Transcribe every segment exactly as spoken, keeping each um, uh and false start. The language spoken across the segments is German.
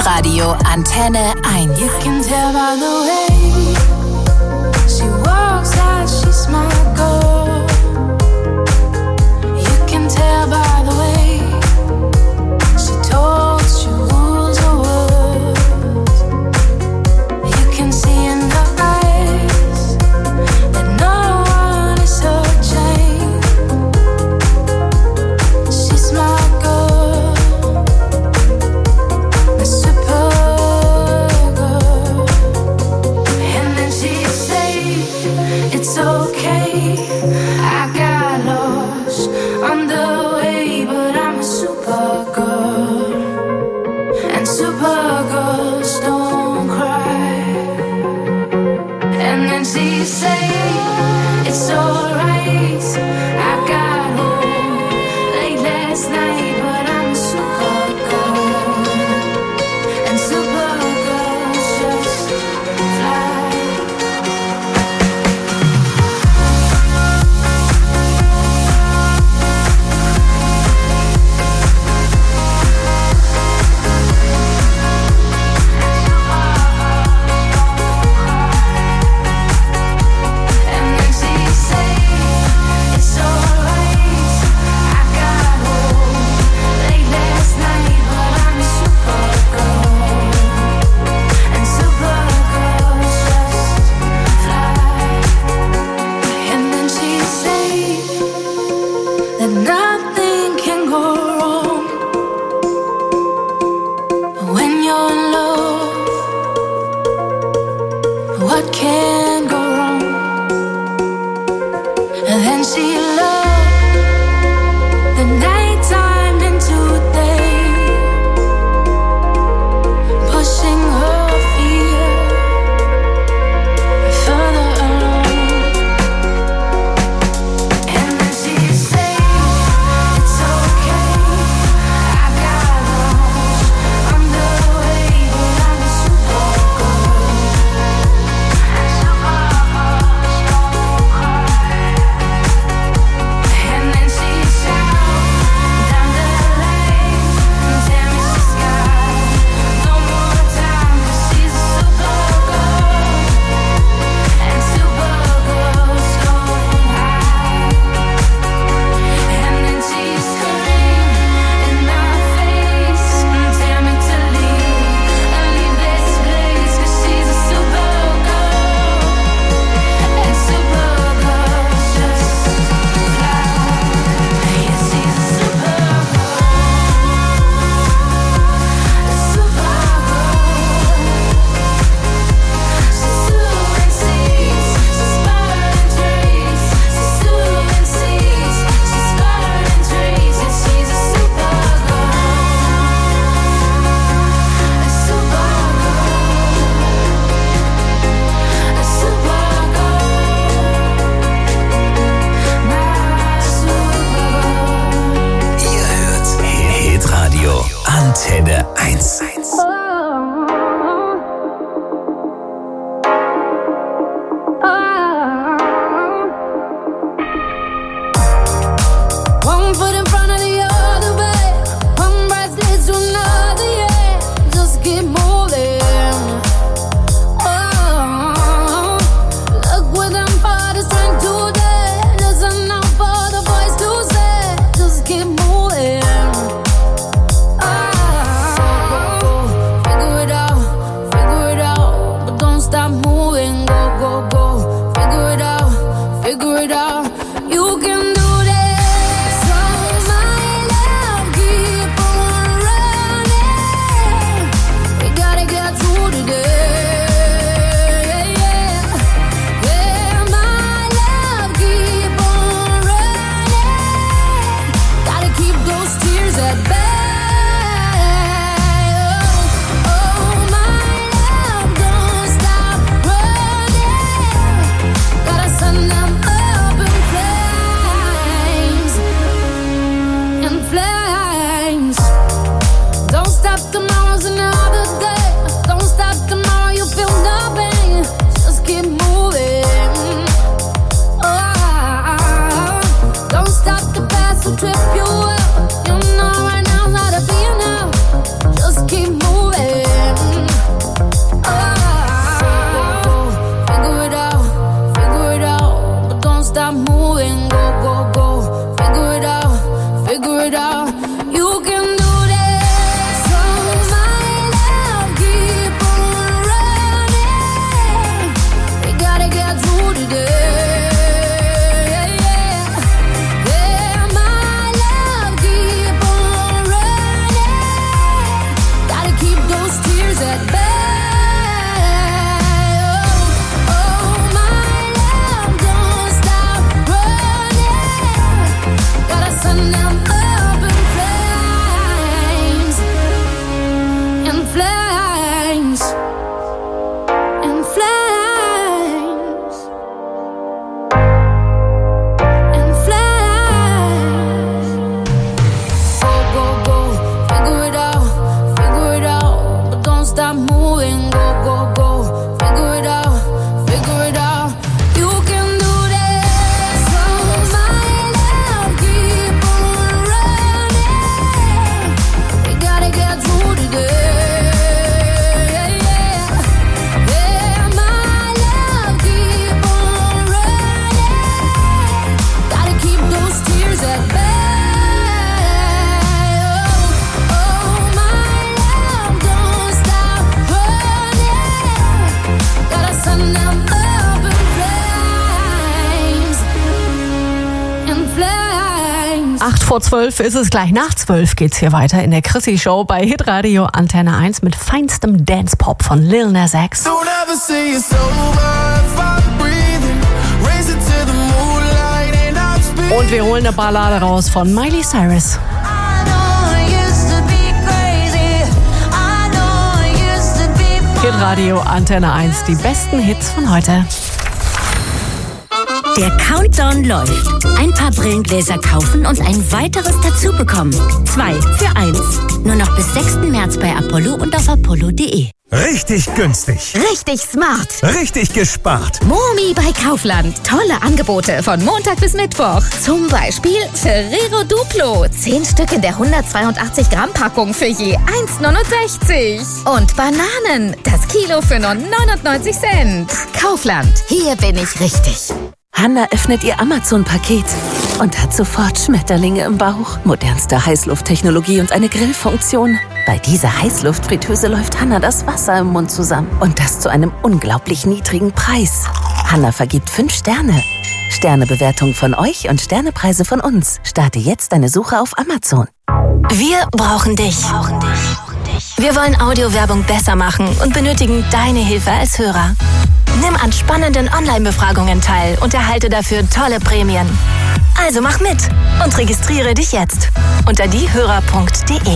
Hitradio Antenne eins. You can tell by the way she walks out, she's my girl. You can tell by the way she talks, she rules her words. You can see in her eyes that no one is searching. She's my girl, my super girl. And then she say it's okay. at bay. Oh, oh, my love, don't stop running. Gotta send them up in flames, in flames, in flames, in flames. Go, go, go, figure it out, figure it out, but don't stop moving. Go, go, go, figure it out, figure it out. You can do this. Oh, my love, keep on running. We gotta get through today. Yeah, yeah, my love, keep on running. Gotta keep those tears at bay. Oh, oh, my love, don't stop running. Gotta send them up in flames, in flames. Acht vor zwölf ist es, gleich nach zwölf geht's hier weiter in der Chrissy Show bei Hitradio Antenne eins mit feinstem Dance-Pop von Lil Nas X. Don't ever say it's over if I'm breathing. Raise it to the moonlight and I'm speaking. Und wir holen eine Ballade raus von Miley Cyrus. I know I used to be crazy. I know I used to be Hitradio Antenne eins, die besten Hits von heute. Der Countdown läuft. Ein paar Brillengläser kaufen und ein weiteres dazu bekommen. Zwei für eins. Nur noch bis sechsten März bei Apollo und auf apollo punkt de. Richtig günstig. Richtig smart. Richtig gespart. Momi bei Kaufland. Tolle Angebote von Montag bis Mittwoch. Zum Beispiel Ferrero Duplo. zehn Stück in der hundertzweiundachtzig Gramm Packung für je eins neunundsechzig. Und Bananen. Das Kilo für nur neunundneunzig Cent. Kaufland. Hier bin ich richtig. Hanna öffnet ihr Amazon-Paket und hat sofort Schmetterlinge im Bauch, modernste Heißlufttechnologie und eine Grillfunktion. Bei dieser Heißluftfritteuse läuft Hanna das Wasser im Mund zusammen. Und das zu einem unglaublich niedrigen Preis. Hanna vergibt fünf Sterne. Sternebewertung von euch und Sternepreise von uns. Starte jetzt deine Suche auf Amazon. Wir brauchen dich. Wir wollen Audiowerbung besser machen und benötigen deine Hilfe als Hörer. Nimm an spannenden Online-Befragungen teil und erhalte dafür tolle Prämien. Also mach mit und registriere dich jetzt unter diehörer punkt de.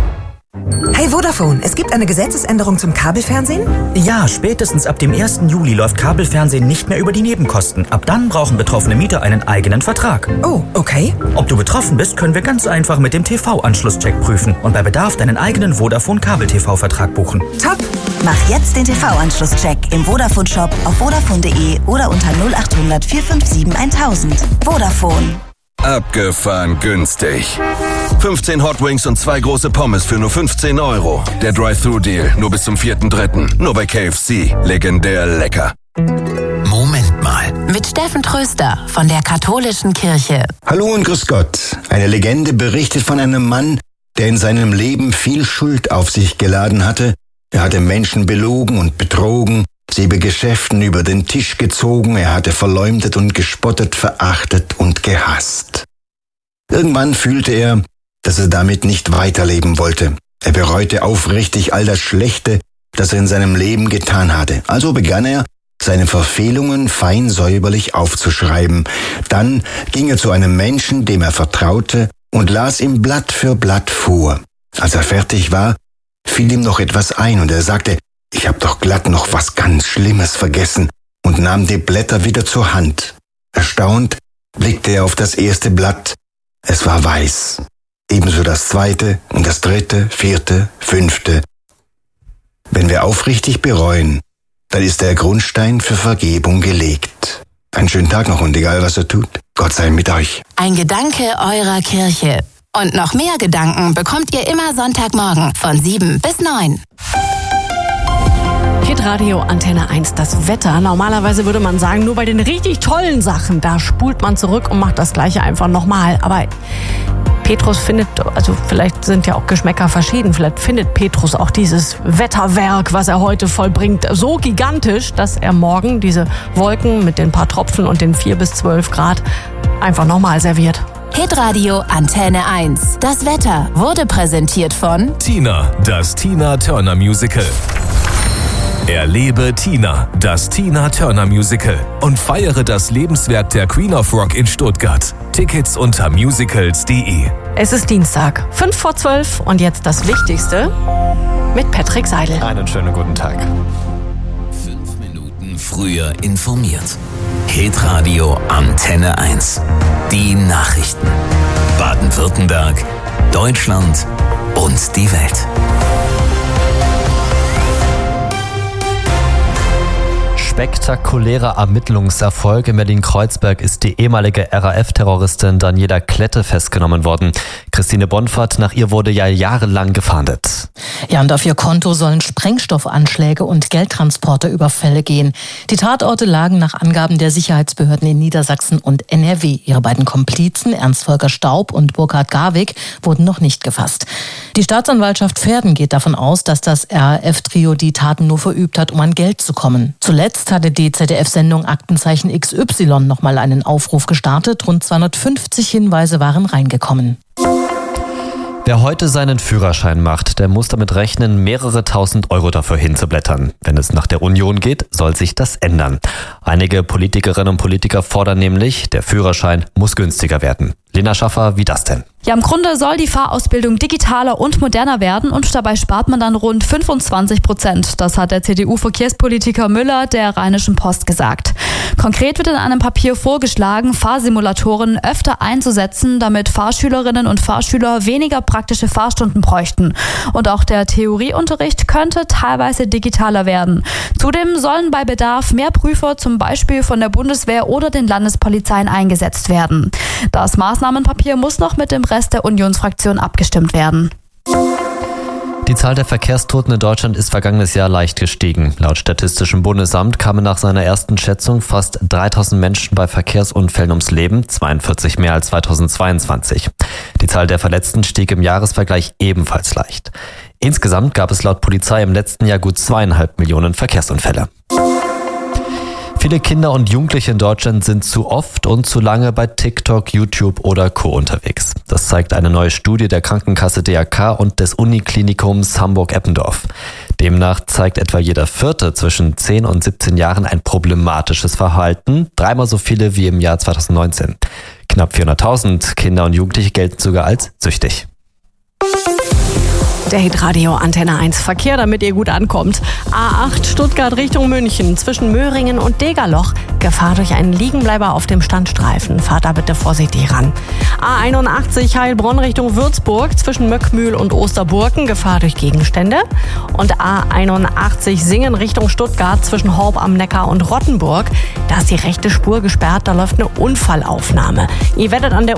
Hey Vodafone, es gibt eine Gesetzesänderung zum Kabelfernsehen? Ja, spätestens ab dem ersten Juli läuft Kabelfernsehen nicht mehr über die Nebenkosten. Ab dann brauchen betroffene Mieter einen eigenen Vertrag. Oh, okay. Ob du betroffen bist, können wir ganz einfach mit dem T V-Anschlusscheck prüfen und bei Bedarf deinen eigenen Vodafone-Kabel-T V-Vertrag buchen. Top! Mach jetzt den T V-Anschlusscheck im Vodafone-Shop auf vodafone punkt de oder unter null acht hundert vier fünf sieben tausend. Vodafone. Abgefahren günstig. fünfzehn Hot Wings und zwei große Pommes für nur fünfzehn Euro. Der Drive-Thru-Deal nur bis zum vierten dritten. Nur bei K F C. Legendär lecker. Moment mal. Mit Steffen Tröster von der Katholischen Kirche. Hallo und grüß Gott. Eine Legende berichtet von einem Mann, der in seinem Leben viel Schuld auf sich geladen hatte. Er hatte Menschen belogen und betrogen, sie bei Geschäften über den Tisch gezogen, er hatte verleumdet und gespottet, verachtet und gehasst. Irgendwann fühlte er, dass er damit nicht weiterleben wollte. Er bereute aufrichtig all das Schlechte, das er in seinem Leben getan hatte. Also begann er, seine Verfehlungen fein säuberlich aufzuschreiben. Dann ging er zu einem Menschen, dem er vertraute, und las ihm Blatt für Blatt vor. Als er fertig war, fiel ihm noch etwas ein und er sagte, ich habe doch glatt noch was ganz Schlimmes vergessen, und nahm die Blätter wieder zur Hand. Erstaunt blickte er auf das erste Blatt. Es war weiß. Ebenso das zweite und das dritte, vierte, fünfte. Wenn wir aufrichtig bereuen, dann ist der Grundstein für Vergebung gelegt. Einen schönen Tag noch und egal was er tut, Gott sei mit euch. Ein Gedanke eurer Kirche. Und noch mehr Gedanken bekommt ihr immer Sonntagmorgen von sieben bis neun. Hitradio Antenne eins, das Wetter. Normalerweise würde man sagen, nur bei den richtig tollen Sachen, da spult man zurück und macht das Gleiche einfach nochmal. Aber Petrus findet, also vielleicht sind ja auch Geschmäcker verschieden, vielleicht findet Petrus auch dieses Wetterwerk, was er heute vollbringt, so gigantisch, dass er morgen diese Wolken mit den paar Tropfen und den vier bis zwölf Grad einfach nochmal serviert. Hitradio Antenne eins. Das Wetter wurde präsentiert von Tina, das Tina Turner Musical. Erlebe Tina, das Tina Turner Musical und feiere das Lebenswerk der Queen of Rock in Stuttgart. Tickets unter musicals punkt de. Es ist Dienstag, fünf vor zwölf und jetzt das Wichtigste mit Patrick Seidel. Einen schönen guten Tag. Fünf Minuten früher informiert. Hitradio Antenne eins. Die Nachrichten. Baden-Württemberg, Deutschland und die Welt. Spektakulärer Ermittlungserfolg. In Berlin-Kreuzberg ist die ehemalige R A F-Terroristin Daniela Klette festgenommen worden. Christine Bonfert, nach ihr wurde ja jahrelang gefahndet. Ja, und auf ihr Konto sollen Sprengstoffanschläge und Geldtransporterüberfälle gehen. Die Tatorte lagen nach Angaben der Sicherheitsbehörden in Niedersachsen und N R W. Ihre beiden Komplizen, Ernst-Volker Staub und Burkhard Garwig, wurden noch nicht gefasst. Die Staatsanwaltschaft Verden geht davon aus, dass das R A F-Trio die Taten nur verübt hat, um an Geld zu kommen. Zuletzt hatte die Z D F-Sendung Aktenzeichen X Y nochmal einen Aufruf gestartet. Rund zweihundertfünfzig Hinweise waren reingekommen. Wer heute seinen Führerschein macht, der muss damit rechnen, mehrere tausend Euro dafür hinzublättern. Wenn es nach der Union geht, soll sich das ändern. Einige Politikerinnen und Politiker fordern nämlich, der Führerschein muss günstiger werden. Lena Schaffer, wie das denn? Ja, im Grunde soll die Fahrausbildung digitaler und moderner werden und dabei spart man dann rund fünfundzwanzig Prozent. Das hat der C D U-Verkehrspolitiker Müller der Rheinischen Post gesagt. Konkret wird in einem Papier vorgeschlagen, Fahrsimulatoren öfter einzusetzen, damit Fahrschülerinnen und Fahrschüler weniger praktische Fahrstunden bräuchten. Und auch der Theorieunterricht könnte teilweise digitaler werden. Zudem sollen bei Bedarf mehr Prüfer zum Beispiel von der Bundeswehr oder den Landespolizeien eingesetzt werden. Das Maßnahmenpapier muss noch mit dem Rest der Unionsfraktion abgestimmt werden. Die Zahl der Verkehrstoten in Deutschland ist vergangenes Jahr leicht gestiegen. Laut Statistischem Bundesamt kamen nach seiner ersten Schätzung fast dreitausend Menschen bei Verkehrsunfällen ums Leben, zweiundvierzig mehr als zweitausendzweiundzwanzig. Die Zahl der Verletzten stieg im Jahresvergleich ebenfalls leicht. Insgesamt gab es laut Polizei im letzten Jahr gut zweieinhalb Millionen Verkehrsunfälle. Viele Kinder und Jugendliche in Deutschland sind zu oft und zu lange bei TikTok, YouTube oder Co. unterwegs. Das zeigt eine neue Studie der Krankenkasse D R K und des Uniklinikums Hamburg-Eppendorf. Demnach zeigt etwa jeder Vierte zwischen zehn und siebzehn Jahren ein problematisches Verhalten, dreimal so viele wie im Jahr zweitausendneunzehn. Knapp vierhunderttausend Kinder und Jugendliche gelten sogar als süchtig. Der Hitradio Antenne eins Verkehr, damit ihr gut ankommt. A acht Stuttgart Richtung München zwischen Möhringen und Degerloch. Gefahr durch einen Liegenbleiber auf dem Standstreifen. Fahrt da bitte vorsichtig ran. A einundachtzig Heilbronn Richtung Würzburg zwischen Möckmühl und Osterburken. Gefahr durch Gegenstände. Und A einundachtzig Singen Richtung Stuttgart zwischen Horb am Neckar und Rottenburg. Da ist die rechte Spur gesperrt, da läuft eine Unfallaufnahme. Ihr werdet an der